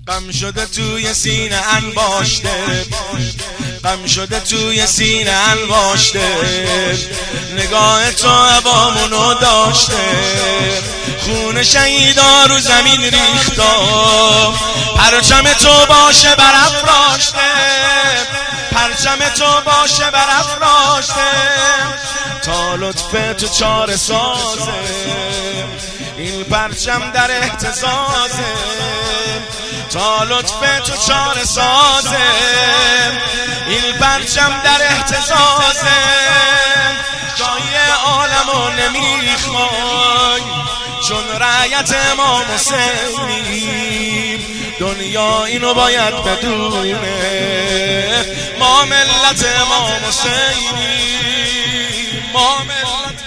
غم شده توی سینه انباشته، غم شده توی سینه انباشته، نگاه تو عوامونو داشته، خون شهیدا رو زمین ریختا، پرچم تو باشه برافراشته، پرچم تو باشه برافراشته، تا لطف تو چاره سازه، این پرچم در اهتزازه، تا لطف تو چاره سازه، این پرچم در اهتزازه، جای عالمو نمیخوای چون رعیت امام حسینیم، دنیا اینو باید بدونه، ما ملت امام حسینیم، ما ملت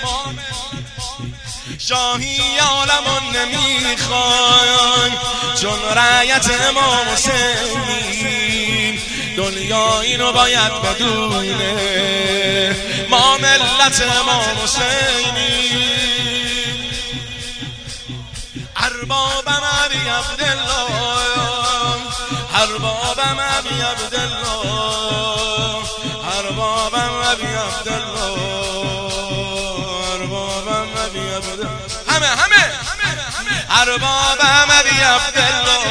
شاهی عالمون نمیخوای چون رعیت امام حسینیم، دنیا اینو باید بدونه، ما ملت امام حسینیم. اربابم ابی عبدالله، اربابم ابی عبدالله، اربابم ابی عبدالله، اربابم ابی عبدالله، همه اربابم ابی عبدالله.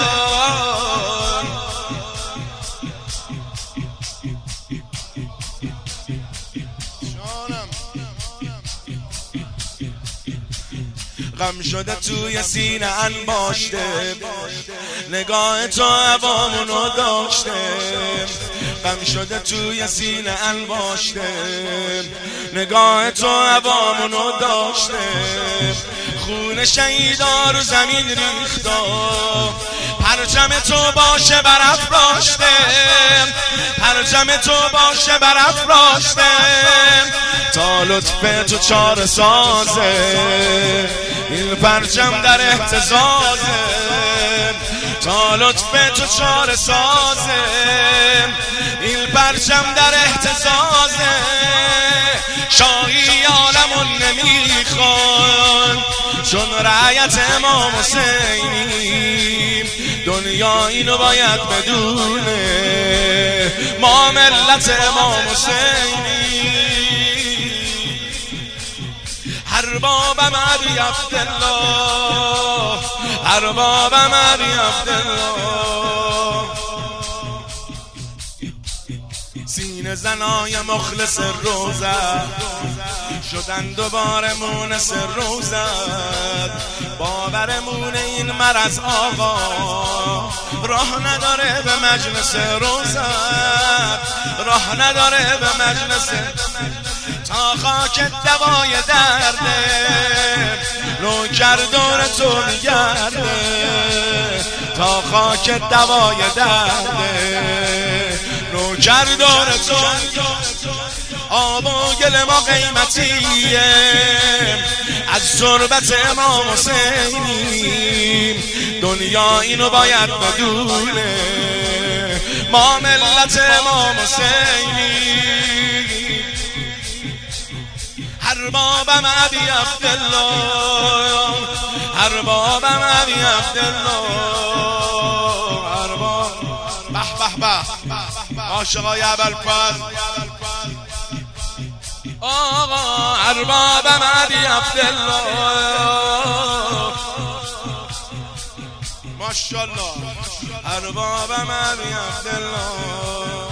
غم شده توی سینه انباشته، نگاه تو عوامونو داشته، غم شده توی سینه انباشته، نگاه تو عوامونو داشته، خون شهیدا رو زمین ریختا، پرچم تو باشه برافراشته، پرچم تو باشه برافراشته، تا لطف تو چاره سازه، این پرچم در اهتزازه، تا لطف تو چاره سازه، این پرچم در اهتزازه، شاهی عالمون نمیخوان چون رعیت امام حسینیم، دنیا اینو باید بدونه، ما ملت امام حسینیم. اربابم ابی عبدالله، اربابم ابی عبدالله، سینه زنای مخلص روزه شدن دوباره مونس روزت، باورمون این مرض آقا راه نداره به مجلس روزت، راه نداره به مجلس، تا خاک دوای درده نوکر دور تو میگرده، تا خاک دوای درده نوکر دور تو، آب و گل ما قیمتیه از تربت امام حسینیم، دنیا اینو باید بدونه، ما ملت امام حسینیم. اربابم ابی عبدالله، اربابم ابی عبدالله، ارباب به به به عاشقای ابوالفضل آقا، اربابم ابی عبدالله، ماشاءالله، اربابم ابی عبدالله،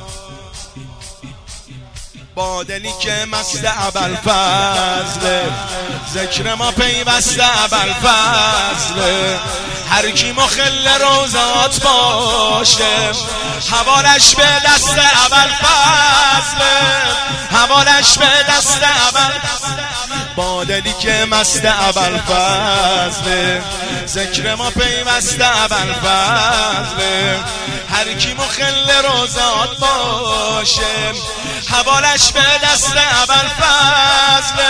با دلی که مست ابوالفضل، ذکر ما پیوسته ابوالفضل، هر کی مخل روزات باشه حوالش به دست ابوالفضل، حوالش به دست ابوالفضل، با دلی که مست ابوالفضل، ذکر ما پیوسته ابوالفضل، هر کی مخل روزات باشه حوالش به دست ابوالفضل،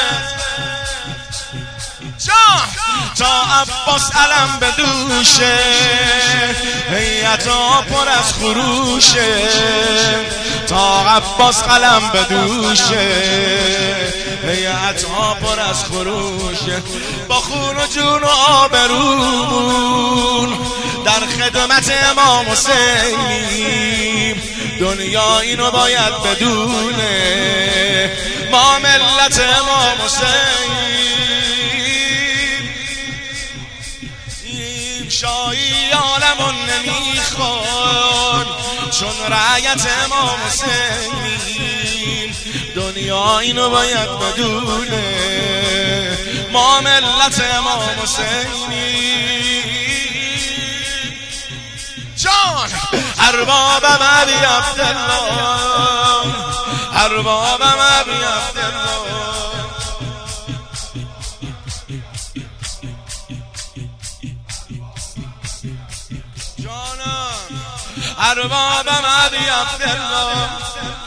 تا عباس علم به دوشه، هیئت‌ها پر از خروشه، تا عباس قلم به دوشه، هیئت‌ها پر از خروشه، با خون و جون و آبرون در خدمت امام حسینیم، دنیا اینو باید بدونه، ما ملت امام حسینیم. شاهی عالمون نمیخوان چون رعیت امام حسینیم، دنیا اینو باید بدونه، ما ملت امام حسینیم. جان اربابم ابی عبدالله، اربابم ابی عبدالله، جانم اربابم ابی عبدالله.